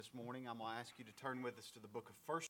This morning, I'm going to ask you to turn with us to the book of 1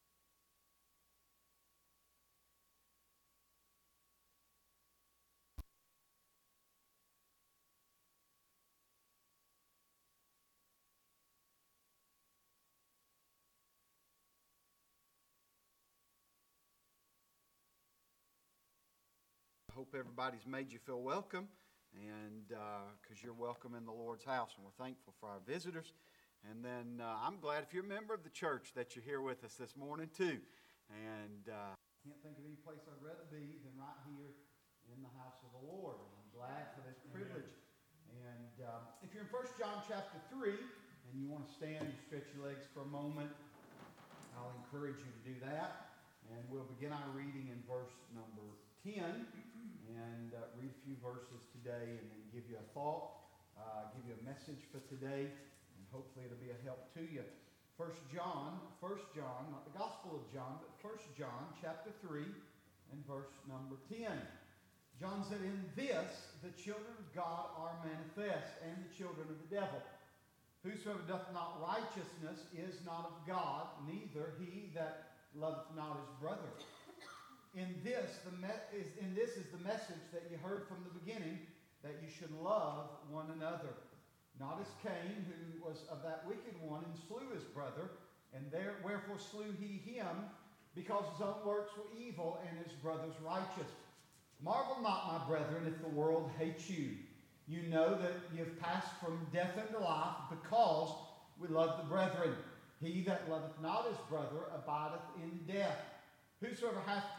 I hope everybody's made you feel welcome, and because you're welcome in the Lord's house, and we're thankful for our visitors. And then I'm glad if you're a member of the church that you're here with us this morning too. And I can't think of any place I'd rather be than right here in the house of the Lord. And I'm glad for this privilege. And if you're in 1 John chapter 3 and you want to stand and stretch your legs for a moment, I'll encourage you to do that. And we'll begin our reading in verse number 10 and read a few verses today and then give you a thought, give you a message for today. Hopefully it'll be a help to you. 1 John, not the Gospel of John, but 1 John chapter 3 and verse number 10. John said, "In this the children of God are manifest, and the children of the devil. Whosoever doth not righteousness is not of God, neither he that loveth not his brother. In this is the message that you heard from the beginning, that you should love one another. Not as Cain, who was of that wicked one, and slew his brother, and wherefore slew he him, because his own works were evil, and his brother's righteous. Marvel not, my brethren, if the world hates you. You know that you have passed from death unto life, because we love the brethren. He that loveth not his brother abideth in death. Whosoever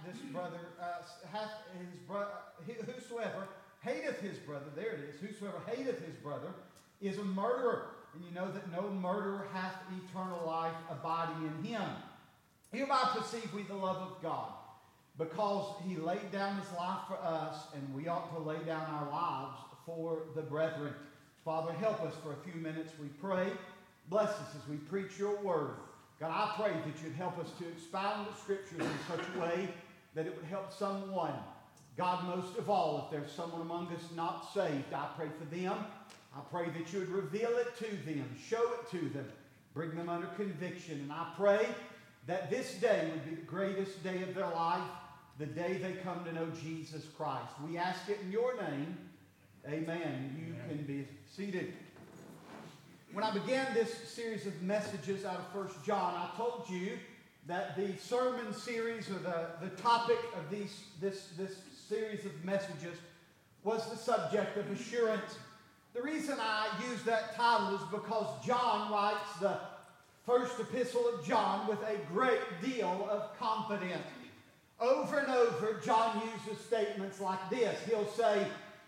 whosoever hateth his brother, there it is, whosoever hateth his brother is a murderer, and you know that no murderer hath eternal life abiding in him. Hereby perceive we the love of God, because he laid down his life for us, and we ought to lay down our lives for the brethren. Father, help us for a few minutes, we pray. Bless us as we preach your word. God, I pray that you'd help us to expound the Scriptures in such a way that it would help someone. God, most of all, if there's someone among us not saved, I pray for them. I pray that you would reveal it to them, show it to them, bring them under conviction. And I pray that this day would be the greatest day of their life, the day they come to know Jesus Christ. We ask it in your name. Amen. You can be seated. When I began this series of messages out of 1 John, I told you that the sermon series, or the topic of this series of messages, was the subject of assurance. The reason I use that title is because John writes the first epistle of John with a great deal of confidence. Over and over, John uses statements like this. He'll say,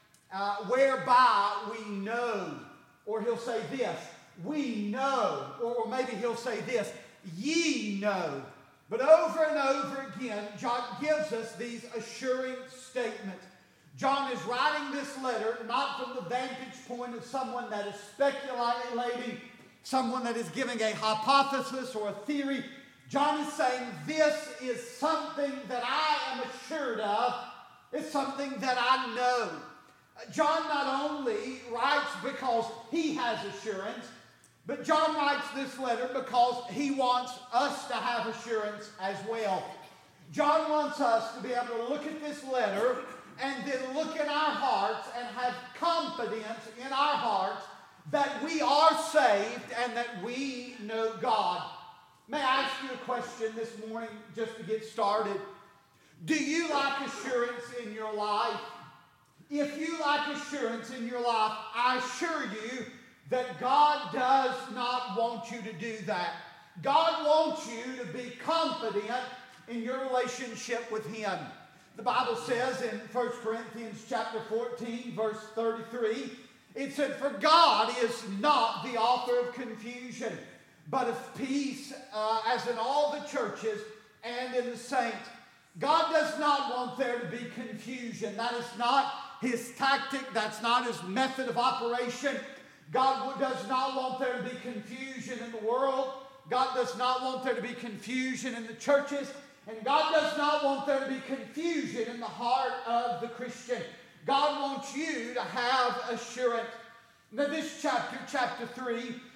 whereby we know. Or he'll say this, we know. Or maybe he'll say this, ye know. But over and over again, John gives us these assuring statements. John is writing this letter not from the vantage point of someone that is speculating, someone that is giving a hypothesis or a theory. John is saying, this is something that I am assured of. It's something that I know. John not only writes because he has assurance, but John writes this letter because he wants us to have assurance as well. John wants us to be able to look at this letter and then look in our hearts and have confidence in our hearts that we are saved and that we know God. May I ask you a question this morning just to get started? Do you like assurance in your life? If you like assurance in your life, I assure you that God does not want you to do that. God wants you to be confident in your relationship with Him. The Bible says in 1 Corinthians chapter 14, verse 33, it said, for God is not the author of confusion, but of peace, as in all the churches and in the saints. God does not want there to be confusion. That is not His tactic. That's not His method of operation. God does not want there to be confusion in the world. God does not want there to be confusion in the churches. And God does not want there to be confusion in the heart of the Christian. God wants you to have assurance. Now this chapter 3,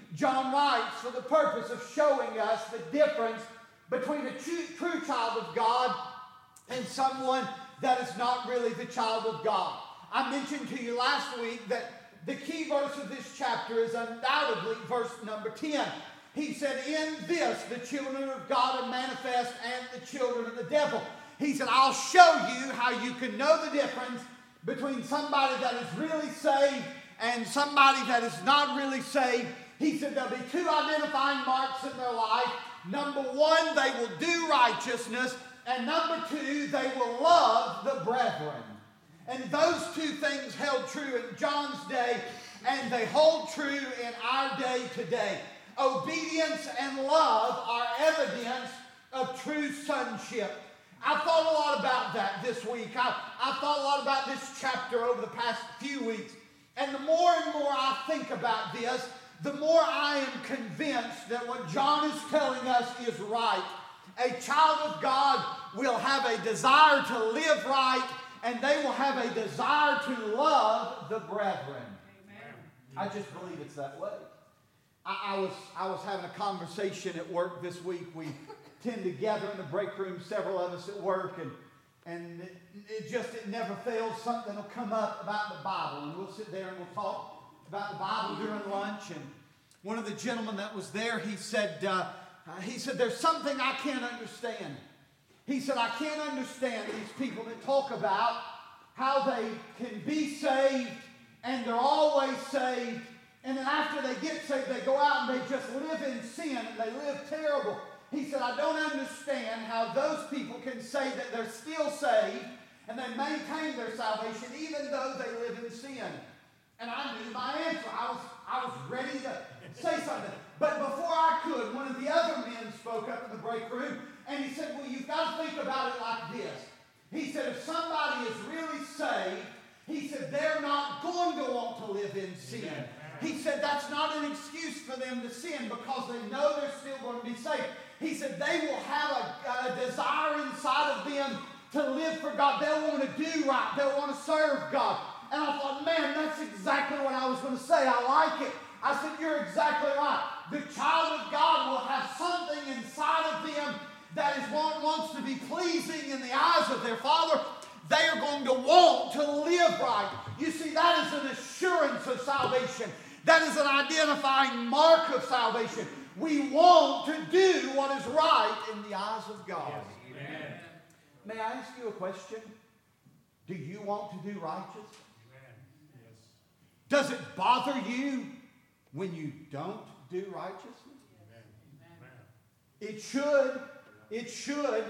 John writes for the purpose of showing us the difference between a true child of God and someone that is not really the child of God. I mentioned to you last week that the key verse of this chapter is undoubtedly verse number 10. He said, in this the children of God are manifest and the children of the devil. He said, I'll show you how you can know the difference between somebody that is really saved and somebody that is not really saved. He said there'll be two identifying marks in their life. Number one, they will do righteousness. And number two, they will love the brethren. And those two things held true in John's day, and they hold true in our day today. Obedience and love are evidence of true sonship. I thought a lot about that this week. I thought a lot about this chapter over the past few weeks. And the more and more I think about this, the more I am convinced that what John is telling us is right. A child of God will have a desire to live right, and they will have a desire to love the brethren. Amen. I just believe it's that way. I was having a conversation at work this week. We tend to gather in the break room, several of us at work, and it never fails. Something will come up about the Bible, and we'll sit there and we'll talk about the Bible during lunch. And one of the gentlemen that was there, he said, there's something I can't understand. He said, I can't understand these people that talk about how they can be saved and they're always saved, and then after they get saved, they go out and they just live in sin and they live terrible. He said, I don't understand how those people can say that they're still saved and they maintain their salvation even though they live in sin. And I knew my answer. I was ready to say something. But before I could, one of the other men spoke up in the break room, and he said, well, you've got to think about it like this. He said, if somebody is really saved, he said, they're not going to want to live in sin. He said, that's not an excuse for them to sin because they know they're still going to be saved. He said, they will have a desire inside of them to live for God. They'll want to do right. They'll want to serve God. And I thought, man, that's exactly what I was going to say. I like it. I said, you're exactly right. The child of God will have something inside of them that wants to be pleasing in the eyes of their Father. They are going to want to live right. You see, that is an assurance of salvation. That is an identifying mark of salvation. We want to do what is right in the eyes of God. Yes. Amen. May I ask you a question? Do you want to do righteous? Amen. Yes. Does it bother you when you don't do righteousness? Amen. It should. It should.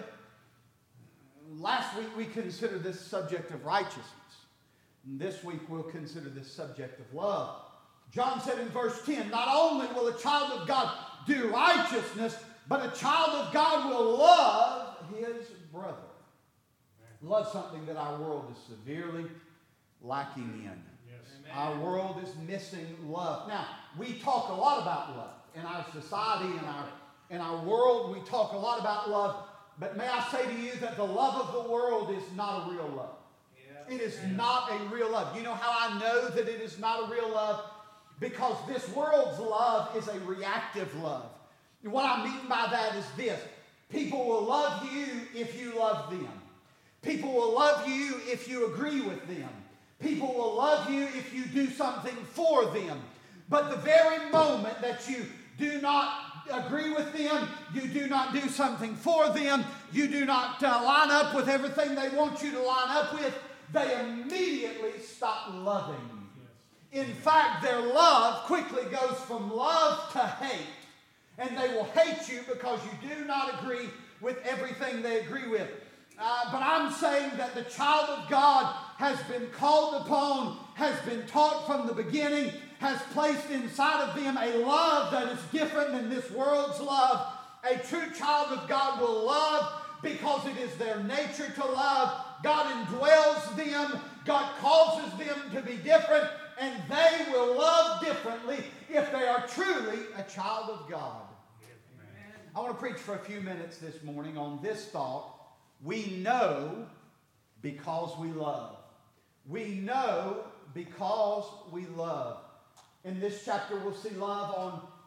Last week we considered this subject of righteousness. And this week we'll consider this subject of love. John said in verse 10, not only will a child of God do righteousness, but a child of God will love his brother. Love something that our world is severely lacking in. Yes. Our world is missing love. Now, we talk a lot about love. In our society, in our world, we talk a lot about love. But may I say to you that the love of the world is not a real love. Yeah. It is not a real love. You know how I know that it is not a real love? Because this world's love is a reactive love. And what I mean by that is this. People will love you if you love them. People will love you if you agree with them. People will love you if you do something for them. But the very moment that you do not agree with them, you do not do something for them, you do not line up with everything they want you to line up with, they immediately stop loving you. In fact, their love quickly goes from love to hate. And they will hate you because you do not agree with everything they agree with. But I'm saying that the child of God has been called upon, has been taught from the beginning, has placed inside of them a love that is different than this world's love. A true child of God will love because it is their nature to love. God indwells them. God causes them to be different. And they will love differently if they are truly a child of God. Amen. I want to preach for a few minutes this morning on this thought. We know because we love. We know because we love. In this chapter, we'll see love on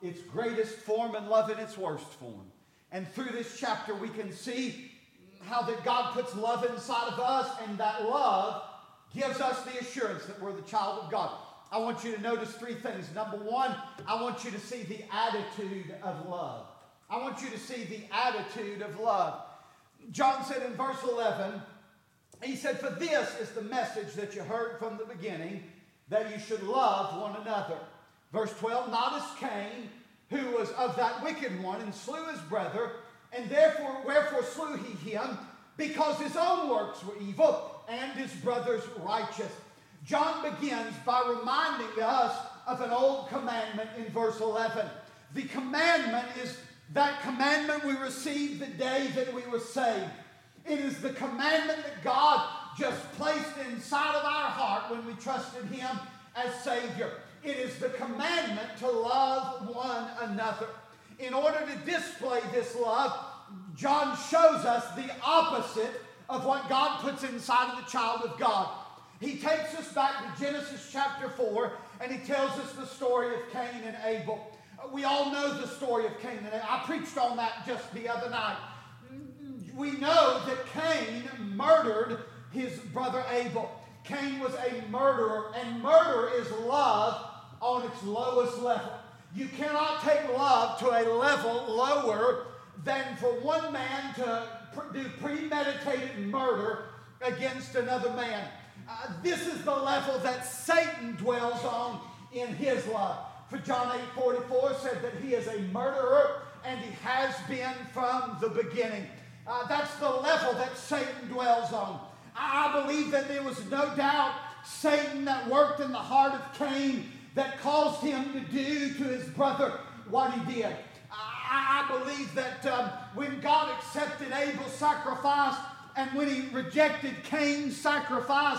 its greatest form and love in its worst form. And through this chapter we can see how that God puts love inside of us, and that love gives us the assurance that we're the child of God. I want you to notice three things. Number one, I want you to see the attitude of love. I want you to see the attitude of love. John said in verse 11, he said, "For this is the message that you heard from the beginning, that you should love one another." Verse 12, "Not as Cain, who was of that wicked one, and slew his brother, and wherefore slew he him, because his own works were evil, and his brother's righteous." John begins by reminding us of an old commandment in verse 11. The commandment is that commandment we received the day that we were saved. It is the commandment that God just placed inside of our heart when we trusted Him as Savior. It is the commandment to love one another. In order to display this love, John shows us the opposite of what God puts inside of the child of God. He takes us back to Genesis chapter 4, and he tells us the story of Cain and Abel. We all know the story of Cain and Abel. I preached on that just the other night. We know that Cain murdered his brother Abel. Cain was a murderer, and murder is love on its lowest level. You cannot take love to a level lower than for one man to do premeditated murder against another man. This is the level that Satan dwells on in his love. For John 8:44 said that he is a murderer, and he has been from the beginning. That's the level that Satan dwells on. I believe that there was no doubt Satan that worked in the heart of Cain that caused him to do to his brother what he did. I believe that when God accepted Abel's sacrifice and when he rejected Cain's sacrifice,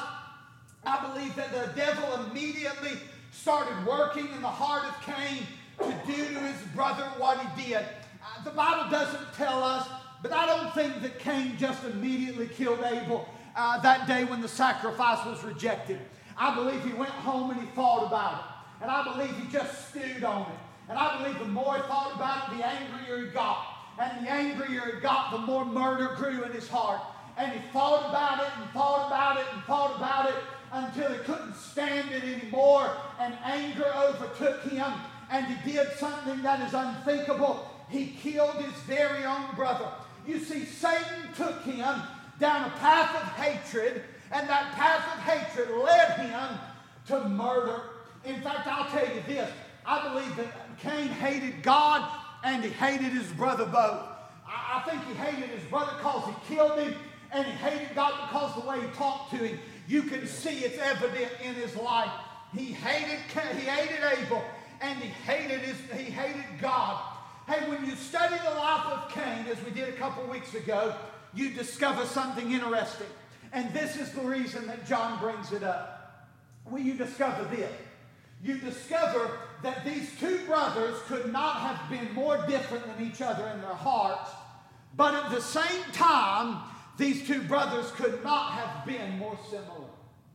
I believe that the devil immediately started working in the heart of Cain to do to his brother what he did. The Bible doesn't tell us, but I don't think that Cain just immediately killed Abel that day when the sacrifice was rejected. I believe he went home and he thought about it. And I believe he just stewed on it. And I believe the more he thought about it, the angrier he got. And the angrier he got, the more murder grew in his heart. And he thought about it and thought about it and thought about it until he couldn't stand it anymore. And anger overtook him. And he did something that is unthinkable. He killed his very own brother. You see, Satan took him down a path of hatred. And that path of hatred led him to murder. In fact, I'll tell you this. I believe that Cain hated God and he hated his brother both. I think he hated his brother because he killed him, and he hated God because of the way he talked to him. You can see it's evident in his life. He hated Abel, and he hated God. Hey, when you study the life of Cain, as we did a couple weeks ago, you discover something interesting. And this is the reason that John brings it up. Well, you discover this. You discover that these two brothers could not have been more different than each other in their hearts, but at the same time, these two brothers could not have been more similar.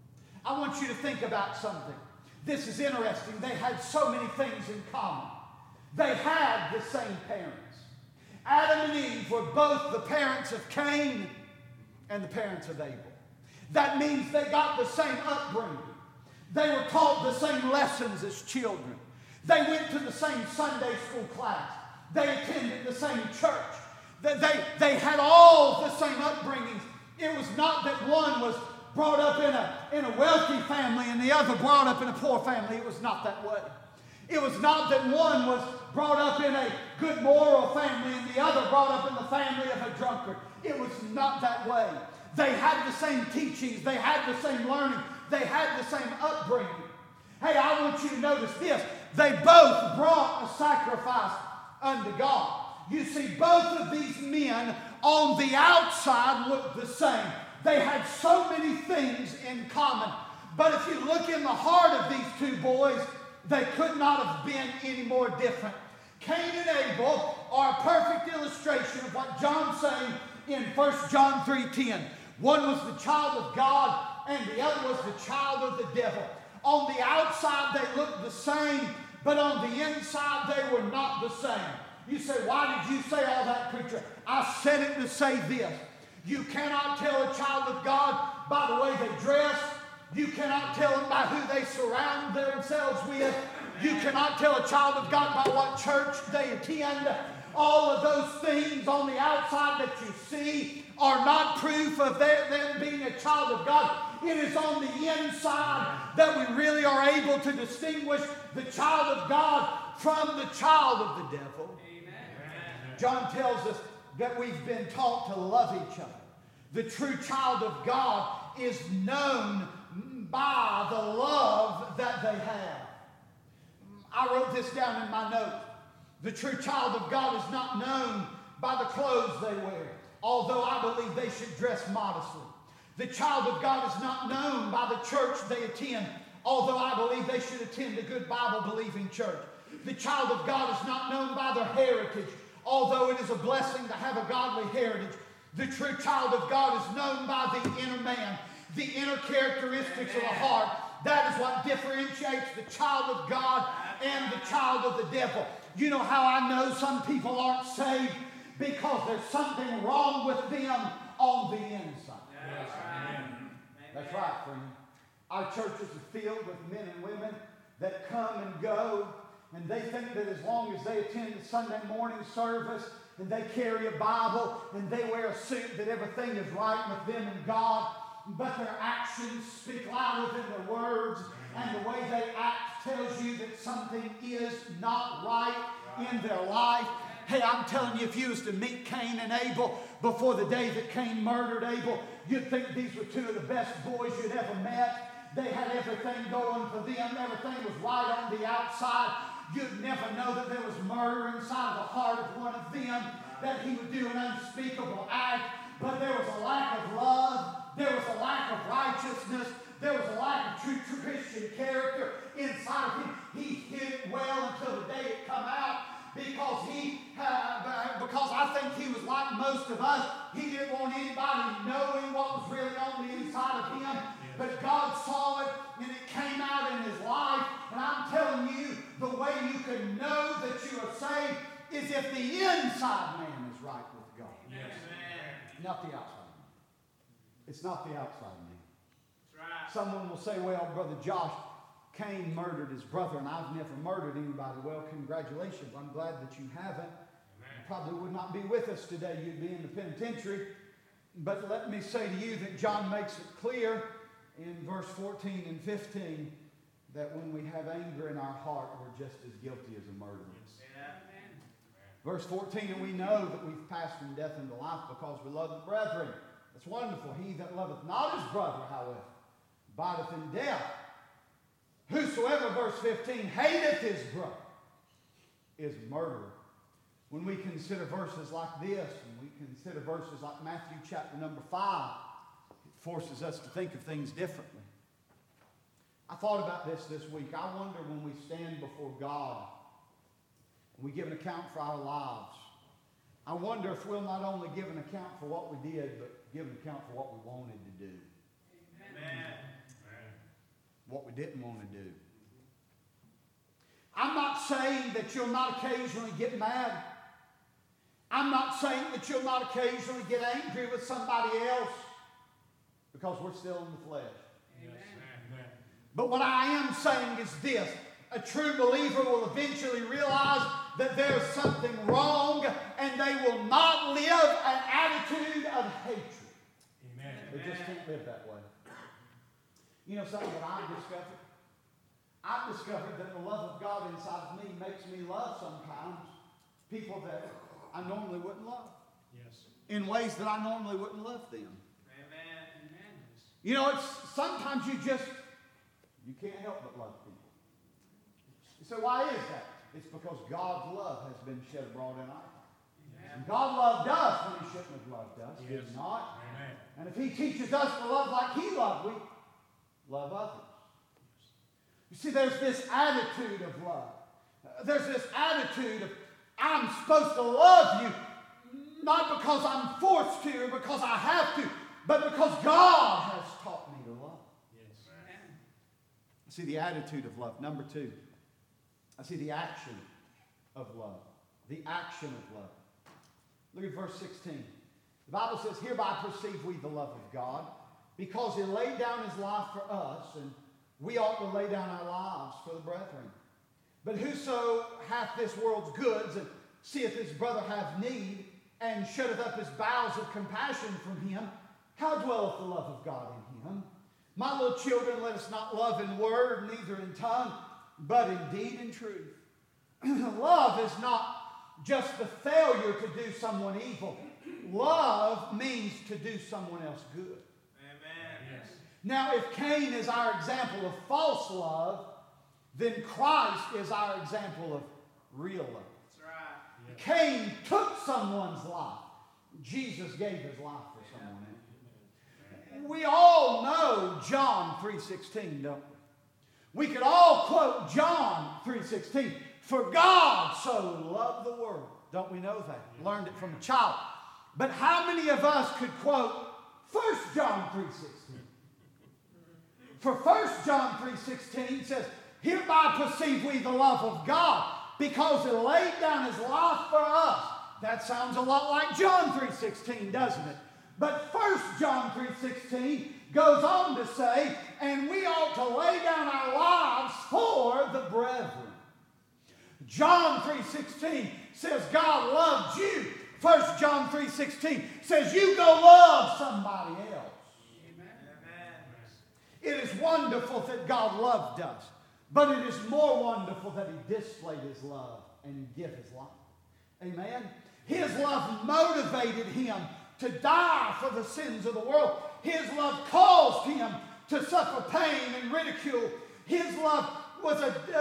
I want you to think about something. This is interesting. They had so many things in common. They had the same parents. Adam and Eve were both the parents of Cain and the parents of Abel. That means they got the same upbringing. They were taught the same lessons as children. They went to the same Sunday school class. They attended the same church. They had all the same upbringings. It was not that one was brought up in a wealthy family and the other brought up in a poor family. It was not that way. It was not that one was brought up in a good moral family and the other brought up in the family of a drunkard. It was not that way. They had the same teachings. They had the same learning. They had the same upbringing. Hey, I want you to notice this. They both brought a sacrifice unto God. You see, both of these men on the outside looked the same. They had so many things in common. But if you look in the heart of these two boys, they could not have been any more different. Cain and Abel are a perfect illustration of what John's saying in 1 John 3:10. One was the child of God, and the other was the child of the devil. On the outside, they looked the same, but on the inside they were not the same. You say, why did you say all that, preacher? I said it to say this. You cannot tell a child of God by the way they dress. You cannot tell them by who they surround themselves with. You cannot tell a child of God by what church they attend. All of those things on the outside that you see are not proof of them being a child of God. It is on the inside that we really are able to distinguish the child of God from the child of the devil. Amen. John tells us that we've been taught to love each other. The true child of God is known by the love that they have. I wrote this down in my notes. The true child of God is not known by the clothes they wear, although I believe they should dress modestly. The child of God is not known by the church they attend, although I believe they should attend a good Bible-believing church. The child of God is not known by their heritage, although it is a blessing to have a godly heritage. The true child of God is known by the inner man, the inner characteristics of the heart. That is what differentiates the child of God and the child of the devil. You know how I know some people aren't saved? Because there's something wrong with them on the inside. Yes. That's right, friend. Our churches are filled with men and women that come and go, and they think that as long as they attend the Sunday morning service and they carry a Bible and they wear a suit, that everything is right with them and God. But their actions speak louder than their words, and the way they act tells you that something is not right in their life. Hey, I'm telling you, if you was to meet Cain and Abel before the day that Cain murdered Abel, you'd think these were two of the best boys you'd ever met. They had everything going for them. Everything was right on the outside. You'd never know that there was murder inside the heart of one of them, that he would do an unspeakable act. But there was a lack of love. There was a lack of righteousness. There was a lack of true Christian character inside of him. He hid it well until the day it come out, because I think he was like most of us. He didn't want anybody knowing what was really on the inside of him. But God saw it, and it came out in his life. And I'm telling you, the way you can know that you are saved is if the inside man is right with God. Yes. Not the outside. It's not the outside man. That's right. Someone will say, well, Brother Josh, Cain murdered his brother, and I've never murdered anybody. Well, congratulations. I'm glad that you haven't. Amen. You probably would not be with us today. You'd be in the penitentiary. But let me say to you that John makes it clear in verse 14 and 15 that when we have anger in our heart, we're just as guilty as a murderer. Amen. Verse 14, and we know that we've passed from death into life because we love the brethren. It's wonderful. He that loveth not his brother, however, abideth in death. Whosoever, verse 15, hateth his brother is a murderer. When we consider verses like this, and we consider verses like Matthew chapter number 5, it forces us to think of things differently. I thought about this week. I wonder when we stand before God, and we give an account for our lives, I wonder if we'll not only give an account for what we did, but give an account for what we wanted to do. Amen. What we didn't want to do. I'm not saying that you'll not occasionally get mad. I'm not saying that you'll not occasionally get angry with somebody else, because we're still in the flesh. Amen. But what I am saying is this. A true believer will eventually realize that there's something wrong, and they will not live an attitude of hatred. Amen. They just can't live that way. You know something that I've discovered? I've discovered that the love of God inside of me makes me love sometimes people that I normally wouldn't love. Yes. In ways that I normally wouldn't love them. Amen. You know, it's sometimes you can't help but love people. You say, why is that? It's because God's love has been shed abroad in our hearts. And God loved us when he shouldn't have loved us. Yes. He did not. Amen. And if he teaches us to love like he loved, we love others. You see, there's this attitude of love. There's this attitude of, I'm supposed to love you, not because I'm forced to or because I have to, but because God has taught me to love. Yes. See, the attitude of love. Number 2. I see the action of love. The action of love. Look at verse 16. The Bible says, hereby perceive we the love of God, because he laid down his life for us, and we ought to lay down our lives for the brethren. But whoso hath this world's goods, and seeth his brother have need, and shutteth up his bowels of compassion from him, how dwelleth the love of God in him? My little children, let us not love in word, neither in tongue, but in deed and truth. Love is not just the failure to do someone evil. Love means to do someone else good. Amen. Yes. Now, if Cain is our example of false love, then Christ is our example of real love. That's right. Yes. Cain took someone's life. Jesus gave his life for someone else. We all know John 3:16, don't we? We could all quote John 3:16. For God so loved the world. Don't we know that? Learned it from a child. But how many of us could quote 1 John 3:16? For 1 John 3:16 says, hereby perceive we the love of God, because he laid down his life for us. That sounds a lot like John 3:16, doesn't it? But 1 John 3:16 goes on to say, and we ought to lay down our lives for the brethren. John 3:16 says God loved you. 1 John 3:16 says you go love somebody else. Amen. It is wonderful that God loved us, but it is more wonderful that he displayed his love and give his life. Amen? His love motivated him to die for the sins of the world. His love caused him to suffer pain and ridicule. His love was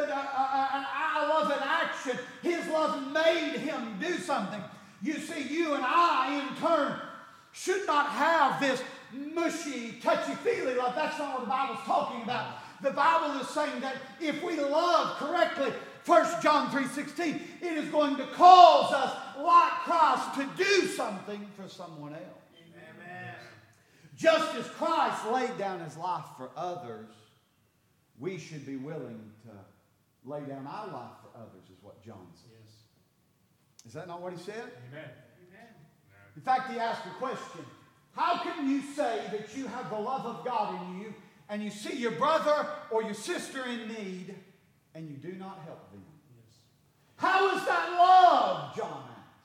I love an action. His love made him do something. You see, you and I, in turn, should not have this mushy, touchy-feely love. That's not what the Bible's talking about. The Bible is saying that if we love correctly, 1 John 3:16, it is going to cause us, like Christ, to do something for someone else. Amen. Just as Christ laid down his life for others, we should be willing to lay down our life for others, is what John says. Yes. Is that not what he said? Amen. In fact, he asked a question. How can you say that you have the love of God in you, and you see your brother or your sister in need, and you do not help them? Yes. How is that love, John asked.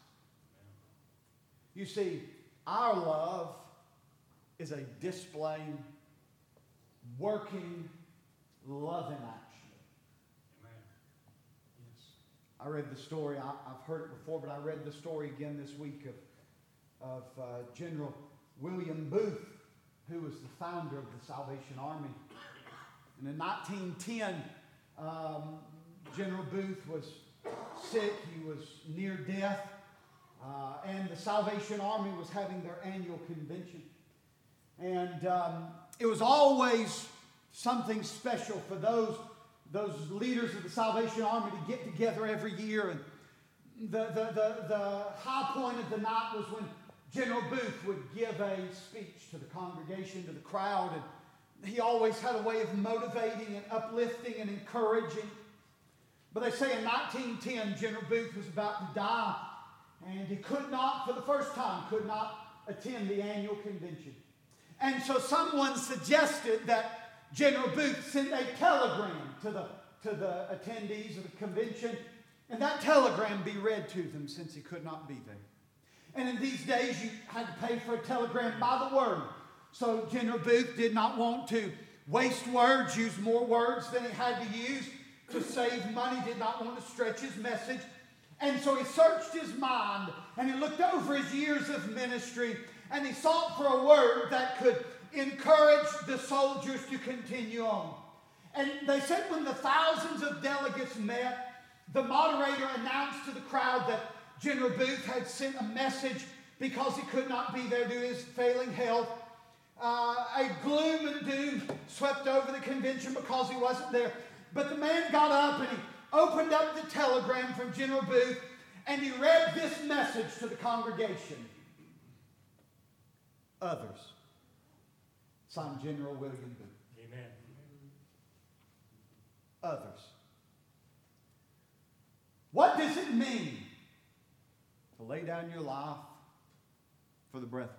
You see, our love is a displaying, working, love in action. Amen. Yes. I read the story. I've heard it before, but I read the story again this week of General William Booth, who was the founder of the Salvation Army. And in 1910, General Booth was sick. He was near death. And the Salvation Army was having their annual convention. And it was always something special for those leaders of the Salvation Army to get together every year. And the high point of the night was when General Booth would give a speech to the congregation, to the crowd. And he always had a way of motivating and uplifting and encouraging. But they say in 1910, General Booth was about to die. And he could not, for the first time, attend the annual convention. And so someone suggested that General Booth sent a telegram to the attendees of the convention, and that telegram be read to them since he could not be there. And in these days, you had to pay for a telegram by the word. So General Booth did not want to waste words, use more words than he had to use to save money, did not want to stretch his message. And so he searched his mind, and he looked over his years of ministry, and he sought for a word that could encourage the soldiers to continue on. And they said when the thousands of delegates met, the moderator announced to the crowd that General Booth had sent a message because he could not be there due to his failing health. A gloom and doom swept over the convention because he wasn't there. But the man got up and he opened up the telegram from General Booth, and he read this message to the congregation. Others. Signed General William Booth. Amen. Others. What does it mean to lay down your life for the brethren?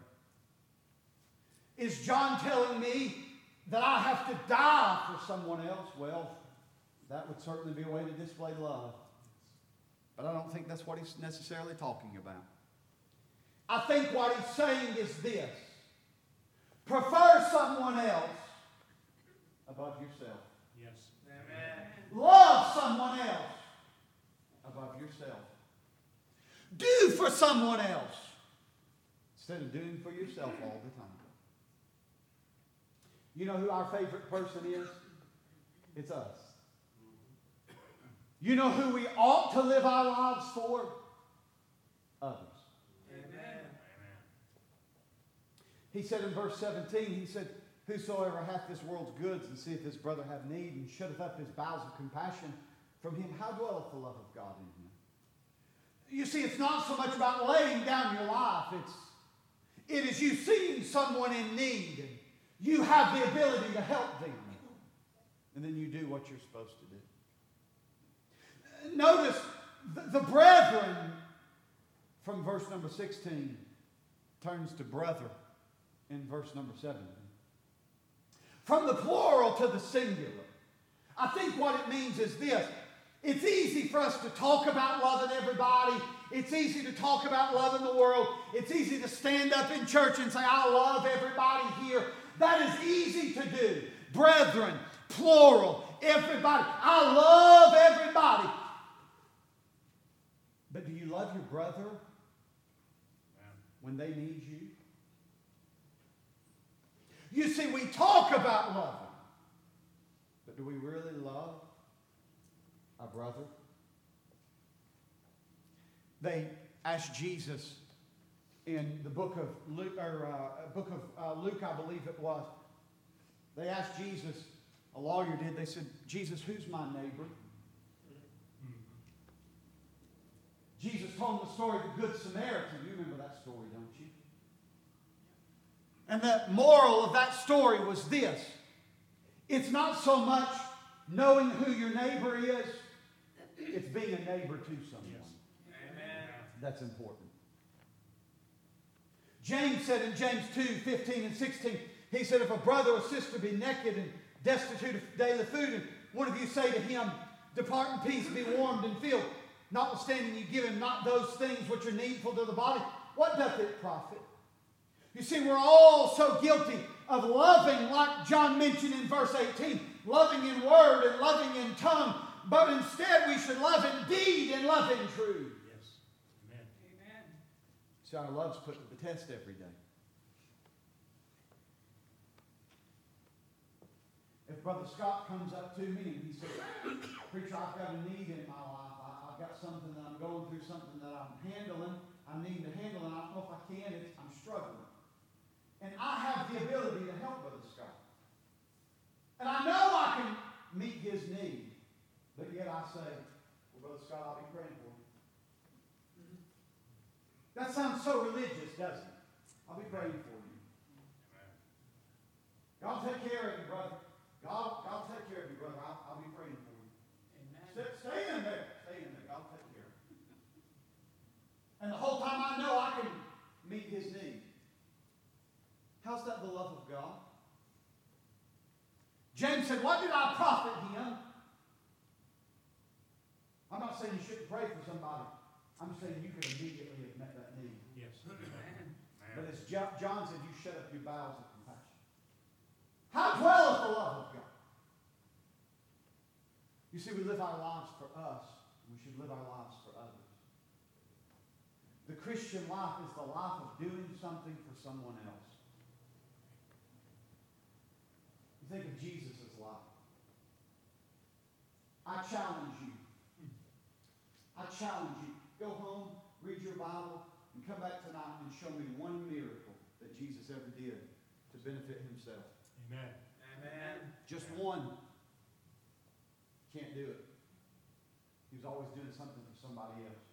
Is John telling me that I have to die for someone else? Well, that would certainly be a way to display love. But I don't think that's what he's necessarily talking about. I think what he's saying is this. Prefer someone else above yourself. Yes. Amen. Love someone else above yourself. Do for someone else instead of doing for yourself all the time. You know who our favorite person is? It's us. You know who we ought to live our lives for? Others. Amen. He said in verse 17, he said, whosoever hath this world's goods and seeth his brother have need and shutteth up his bowels of compassion from him, how dwelleth the love of God in him? You see, it's not so much about laying down your life. It is you seeing someone in need and you have the ability to help them. And then you do what you're supposed to do. Notice the brethren from verse number 16 turns to brother in verse number 17. From the plural to the singular. I think what it means is this. It's easy for us to talk about loving everybody. It's easy to talk about loving the world. It's easy to stand up in church and say, I love everybody here. That is easy to do. Brethren, plural, everybody. I love everybody. But do you love your brother when they need you? You see, we talk about loving, but do we really love our brother? They asked Jesus in the book of Luke, Luke, I believe it was. They asked Jesus, a lawyer did. They said, Jesus, who's my neighbor? Jesus told them the story of the Good Samaritan. You remember that story, don't you? And the moral of that story was this. It's not so much knowing who your neighbor is. It's being a neighbor to someone. Yes. Amen. That's important. James said in James 2:15 and 16, he said, if a brother or sister be naked and destitute of daily food, and one of you say to him, depart in peace, be warmed and filled, notwithstanding you give him not those things which are needful to the body, what doth it profit? You see, we're all so guilty of loving, like John mentioned in verse 18, loving in word and loving in tongue, but instead we should love in deed and love in truth. Yes. Amen. Amen. See, our love's put to the test every day. If Brother Scott comes up to me and he says, preacher, I've got a need in my life. I've got something that I'm going through, something that I'm handling. I need to handle it. I don't know if I can. I'm struggling. And I have the ability to help Brother Scott. And I know I can meet his need. But yet I say, well, Brother Scott, I'll be praying for you. That sounds so religious, doesn't it? I'll be praying for you. God take care of you, brother. God take care of you, brother. I'll be praying for you. Amen. Stay in there. Stay in there. God take care of you. And the whole time I know I can meet his need. How's that the love of God? James said, what did I profit him? I'm not saying you shouldn't pray for somebody. I'm saying you could immediately have met that need. Yes. But as John said, you shut up your bowels of compassion. How dwelleth the love of God? You see, we live our lives for us. We should live our lives for others. The Christian life is the life of doing something for someone else. You think of Jesus' life. I challenge you. Go home, read your Bible, and come back tonight and show me one miracle that Jesus ever did to benefit himself. Amen. Amen. Just one. Can't do it. He was always doing something for somebody else.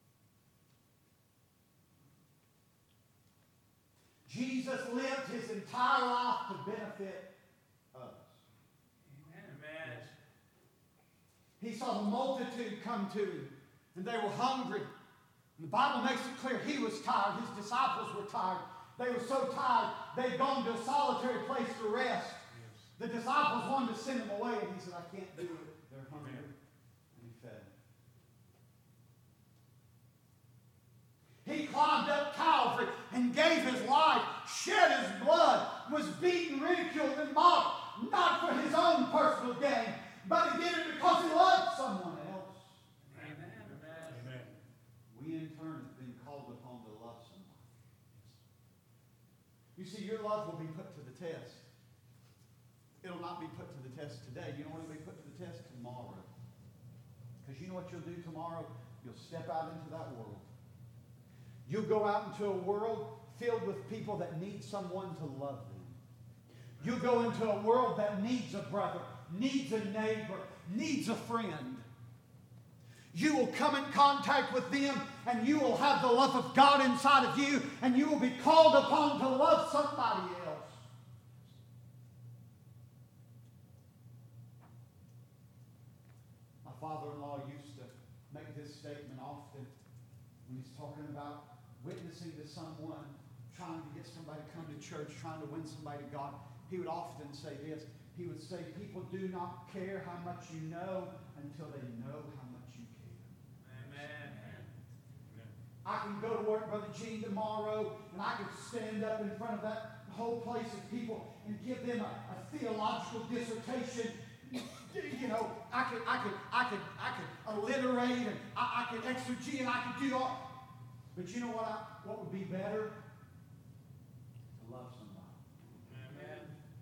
Jesus lived his entire life to benefit others. Amen. He saw the multitude come to him. And they were hungry. And the Bible makes it clear he was tired. His disciples were tired. They were so tired, they'd gone to a solitary place to rest. Yes. The disciples wanted to send him away, and he said, I can't do it. They're hungry. Amen. And he fed them. He climbed up Calvary and gave his life, shed his blood, was beaten, ridiculed, and mocked, not for his own personal gain, but he did it because he loved someone else. Amen. Amen. We in turn have been called upon to love somebody. You see, your love will be put to the test. It'll not be put to the test today. You know what will be put to the test? Tomorrow. Because you know what you'll do tomorrow? You'll step out into that world. You'll go out into a world filled with people that need someone to love them. You'll go into a world that needs a brother, needs a neighbor, needs a friend. You will come in contact with them, and you will have the love of God inside of you, and you will be called upon to love somebody else. My father-in-law used to make this statement often when he's talking about witnessing to someone, trying to get somebody to come to church, trying to win somebody to God. He would often say this. He would say, people do not care how much you know until they know how much you care. Amen. I can go to work, Brother Gene, tomorrow, and I can stand up in front of that whole place of people and give them a theological dissertation. You know, I could alliterate, and I could exegete, and I could do all. But you know what would be better? To love somebody. Amen.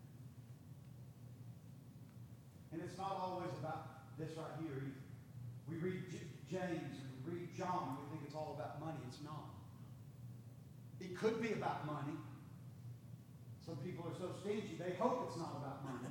And it's not always about this right here either. We read James and we read John and we think it's all about money. It's not. It could be about money. Some people are so stingy, they hope it's not about money.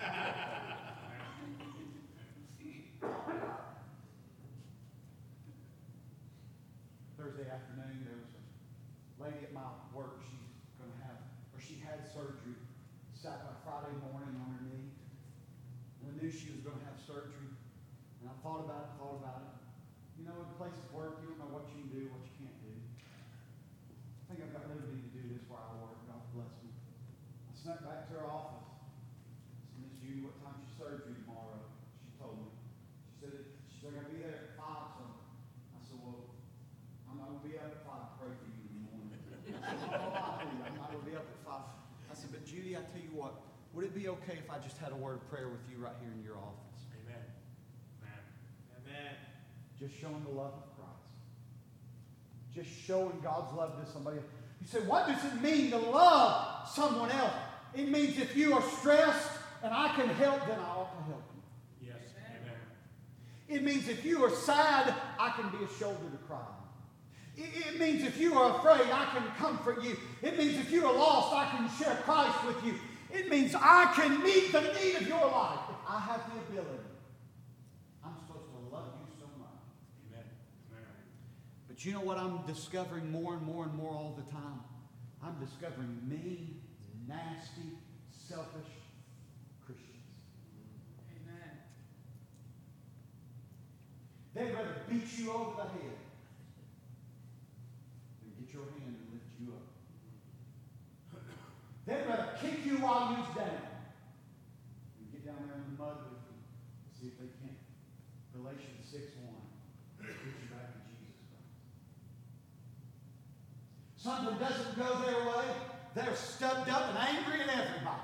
Thursday afternoon, there was a lady at my work. She had surgery. Sat by Friday morning on her knee. And I knew she was going to have surgery. And I thought about it. You know, in places of work, you don't know what you can do, what you can't do. I think I've got liberty to do this where I work. God bless me. I snuck back to her office. I said, Miss Judy, what time's your surgery tomorrow? She told me. She said, I'm going to be there at 5. So I said, well, I'm not going to be up at 5 to pray for you in the morning. I'm not going to be up at 5. I said, but Judy, I tell you what, would it be okay if I just had a word of prayer with you right here in your office? Amen. Amen. Just showing the love of Christ. Just showing God's love to somebody else. You say, what does it mean to love someone else? It means if you are stressed and I can help, then I ought to help you. Yes. Amen. It means if you are sad, I can be a shoulder to cry on. It means if you are afraid, I can comfort you. It means if you are lost, I can share Christ with you. It means I can meet the need of your life. If I have the ability, I'm supposed to love you so much. Amen. But you know what I'm discovering more and more and more all the time? I'm discovering mean, nasty, selfish Christians. Amen. They'd rather beat you over the head than get your hand and lift you up. They'd rather kick you while you're down than get down there in the mud with you and see if they can't. Galatians 6:1. Get you back to Jesus Christ. Something doesn't go their way, they're stubbed up and angry at everybody.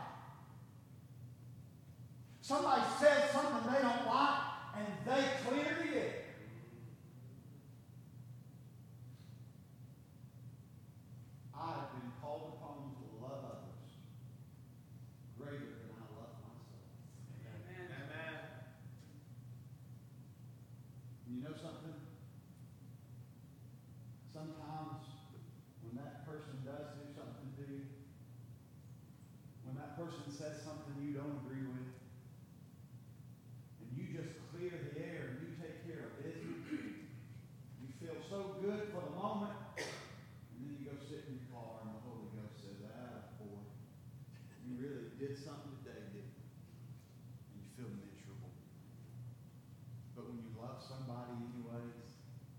Somebody says something they don't like, and they clear the air. I have been called upon to love others greater than I love myself. Amen. Amen. You know something? Sometimes when that person does do something to you, when that person says something you don't agree with, and you just clear the air and you take care of business, you feel so good for the moment, and then you go sit in your car and the Holy Ghost says, boy, you really did something today, didn't you? And you feel miserable. But when you love somebody anyways,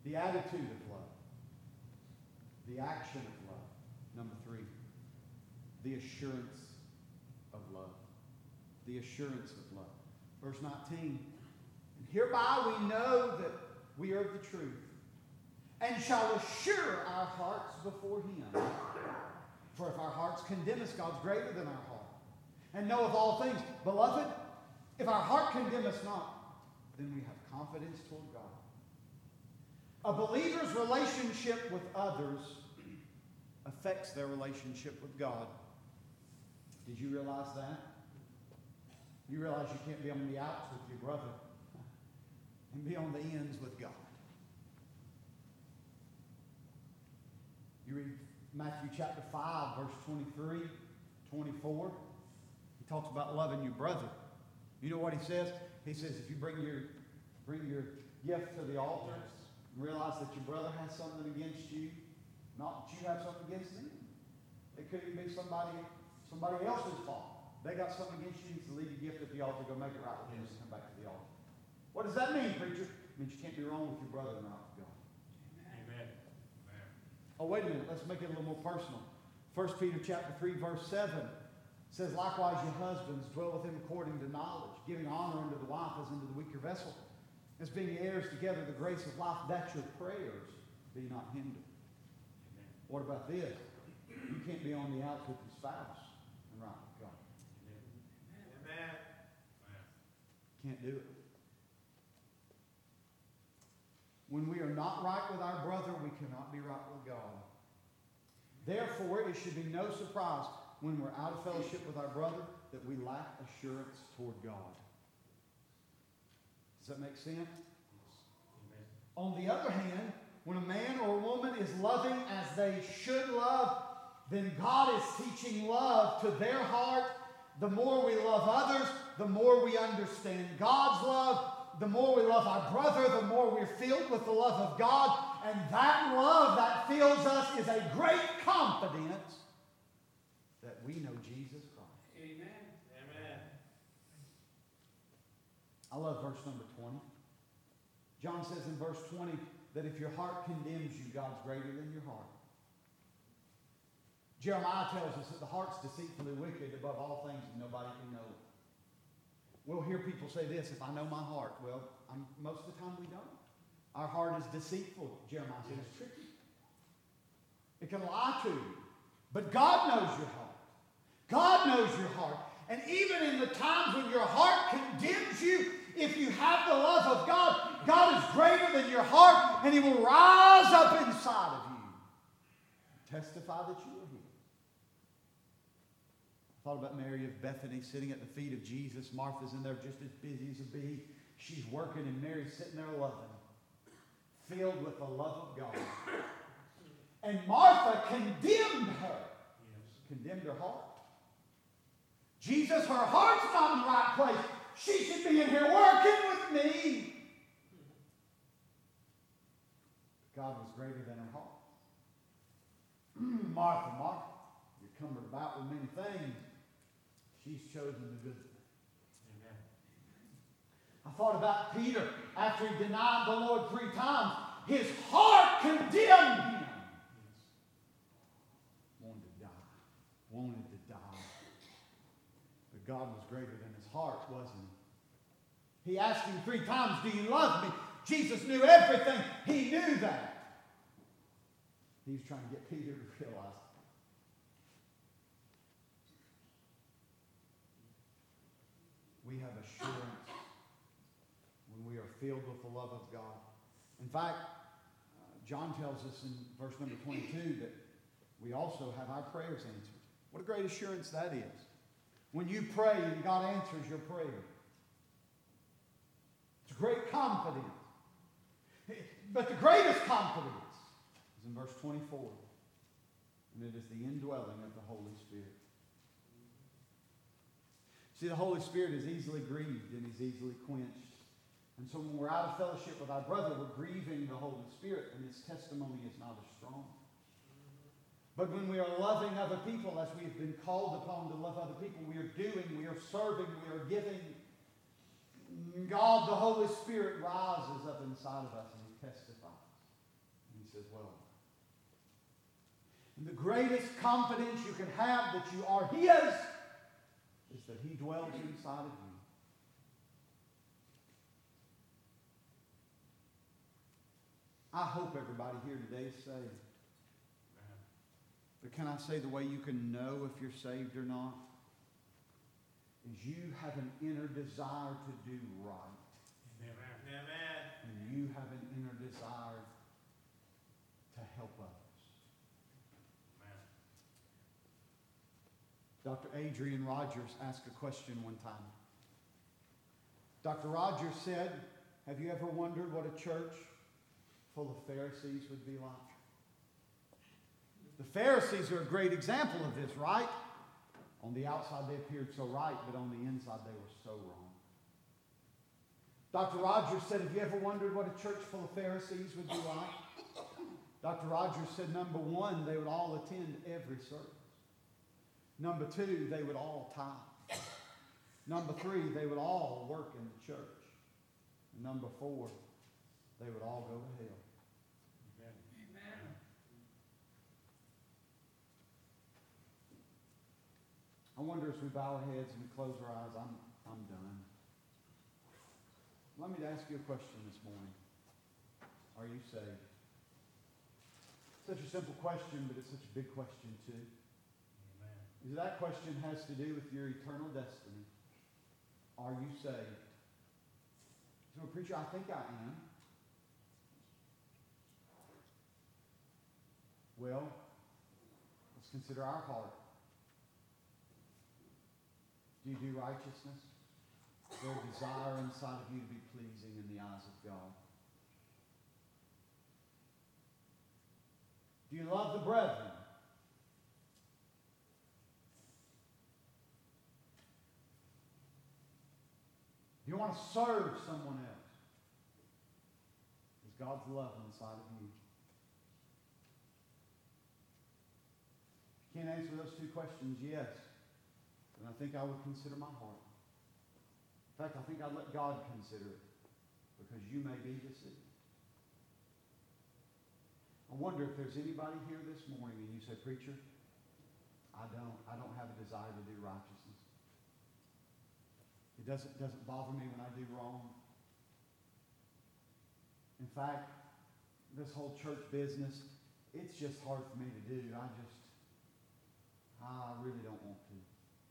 The attitude of love. The action of love. Number 3, the assurance of love. The assurance of love. Verse 19. And hereby we know that we are of the truth, and shall assure our hearts before Him. For if our hearts condemn us, God's greater than our heart, and knoweth all things. Beloved, if our heart condemn us not, then we have confidence toward God. A believer's relationship with others affects their relationship with God. Did you realize that? You realize you can't be on the outs with your brother and be on the ends with God. You read Matthew chapter 5, verse 23, 24. He talks about loving your brother. You know what he says? He says, if you bring your gift to the altar and realize that your brother has something against you, not that you have something against them. It could even be somebody else's fault. They got something against you, so leave your gift at the altar, go make it right with them, and come back to the altar. What does that mean, preacher? It means you can't be wrong with your brother and right with God. Amen. Oh, wait a minute. Let's make it a little more personal. 1 Peter chapter 3, verse 7 says, likewise, your husbands dwell with him according to knowledge, giving honor unto the wife as unto the weaker vessel, as being heirs together of the grace of life, that your prayers be not hindered. Amen. What about this? You can't be on the outs with your spouse and right with God. Amen. Can't do it. When we are not right with our brother, we cannot be right with God. Therefore, it should be no surprise when we're out of fellowship with our brother that we lack assurance toward God. Does that make sense? Amen. On the other hand, when a man or a woman is loving as they should love, then God is teaching love to their heart. The more we love others, the more we understand God's love. The more we love our brother, the more we're filled with the love of God. And that love that fills us is a great confidence that we know Jesus Christ. Amen. Amen. I love verse number 20. John says in verse 20 that if your heart condemns you, God's greater than your heart. Jeremiah tells us that the heart's deceitfully wicked above all things and nobody can know it. We'll hear people say this, if I know my heart. Well, most of the time we don't. Our heart is deceitful, Jeremiah says. It's tricky. It can lie to you. But God knows your heart. God knows your heart. And even in the times when your heart condemns you, if you have the love of God, God is greater than your heart, and He will rise up inside of you. Testify that you are His. I thought about Mary of Bethany sitting at the feet of Jesus. Martha's in there just as busy as a bee. She's working, and Mary's sitting there loving, filled with the love of God. And Martha condemned her. Condemned her heart. Jesus, her heart's not in the right place. She should be in here working with me. God was greater than her heart. Martha, Martha, you're cumbered about with many things. She's chosen the good thing. Amen. I thought about Peter after he denied the Lord 3 times. His heart condemned him. Wanted to die. Wanted to die. But God was greater than his heart, wasn't he? He asked him 3 times, do you love me? Jesus knew everything. He knew that. He was trying to get Peter to realize it. We have assurance when we are filled with the love of God. In fact, John tells us in verse number 22 that we also have our prayers answered. What a great assurance that is. When you pray and God answers your prayer. It's a great confidence. But the greatest confidence is in verse 24. And it is the indwelling of the Holy Spirit. See, the Holy Spirit is easily grieved and He's easily quenched. And so when we're out of fellowship with our brother, we're grieving the Holy Spirit, and His testimony is not as strong. But when we are loving other people as we have been called upon to love other people, we are doing, we are serving, we are giving. God, the Holy Spirit, rises up inside of us and He testifies. says, well done. And the greatest confidence you can have that you are His is that He dwells inside of you. I hope everybody here today is saved. But can I say the way you can know if you're saved or not is you have an inner desire to do right. Amen. And you have an inner desire to help others. Amen. Dr. Adrian Rogers asked a question one time. Dr. Rogers said, have you ever wondered what a church full of Pharisees would be like? The Pharisees are a great example of this, right? On the outside they appeared so right, but on the inside they were so wrong. Dr. Rogers said, have you ever wondered what a church full of Pharisees would be like? Dr. Rogers said, number one, they would all attend every service. Number two, they would all tithe. Number three, they would all work in the church. And number four, they would all go to hell. Amen. I wonder as we bow our heads and we close our eyes, I'm done. Let me ask you a question this morning. Are you saved? Such a simple question, but it's such a big question too. Amen. Because that question has to do with your eternal destiny. Are you saved? So, preacher, I think I am. Well, let's consider our heart. Do you do righteousness? Is there a desire inside of you to be pleasing in the eyes of God? Do you love the brethren? Do you want to serve someone else? Is God's love inside of you? If you can't answer those two questions, yes, then I think I would consider my heart. In fact, I think I'd let God consider it, because you may be deceived. I wonder if there's anybody here this morning and you say, preacher, I don't have a desire to do righteousness. It doesn't bother me when I do wrong. In fact, this whole church business, it's just hard for me to do. I really don't want to.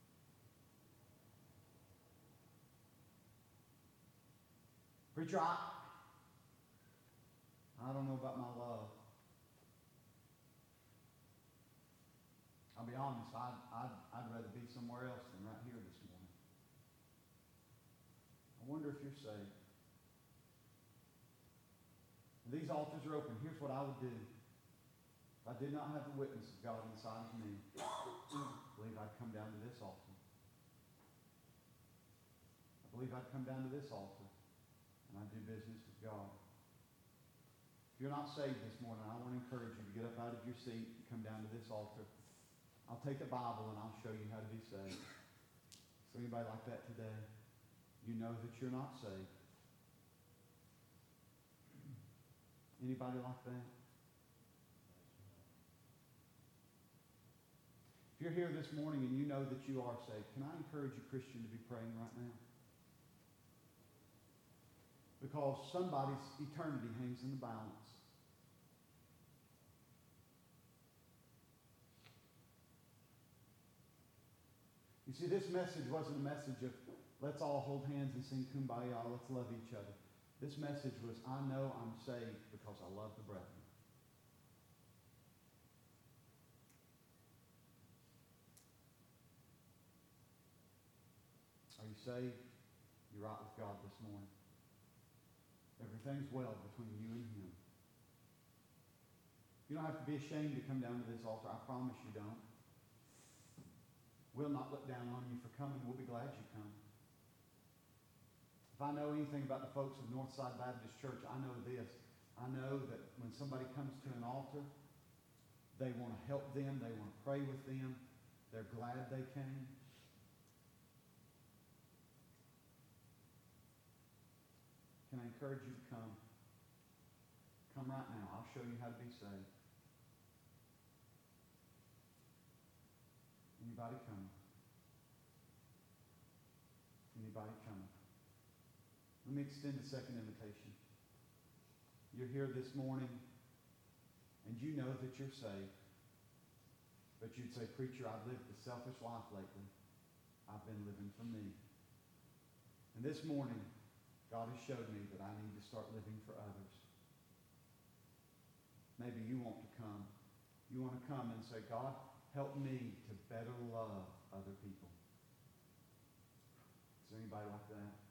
Preacher, I don't know about my love. I'll be honest, I'd rather be somewhere else than right here this morning. I wonder if you're saved. These altars are open. Here's what I would do. If I did not have the witness of God inside of me, I believe I'd come down to this altar. I believe I'd come down to this altar and I'd do business with God. If you're not saved this morning, I want to encourage you to get up out of your seat and come down to this altar. I'll take the Bible and I'll show you how to be saved. So anybody like that today? You know that you're not saved. Anybody like that? If you're here this morning and you know that you are saved, can I encourage you, Christian, to be praying right now? Because somebody's eternity hangs in the balance. You see, this message wasn't a message of let's all hold hands and sing Kumbaya, let's love each other. This message was, I know I'm saved because I love the brethren. Are you saved? You're right with God this morning. Everything's well between you and Him. You don't have to be ashamed to come down to this altar. I promise you don't. We'll not look down on you for coming. We'll be glad you come. If I know anything about the folks of Northside Baptist Church, I know this. I know that when somebody comes to an altar, they want to help them. They want to pray with them. They're glad they came. Can I encourage you to come? Come right now. I'll show you how to be saved. Anybody coming? Anybody coming? Let me extend a second invitation. You're here this morning, and you know that you're saved. But you'd say, preacher, I've lived a selfish life lately. I've been living for me. And this morning, God has showed me that I need to start living for others. Maybe you want to come. You want to come and say, God, help me to better love other people. Is there anybody like that?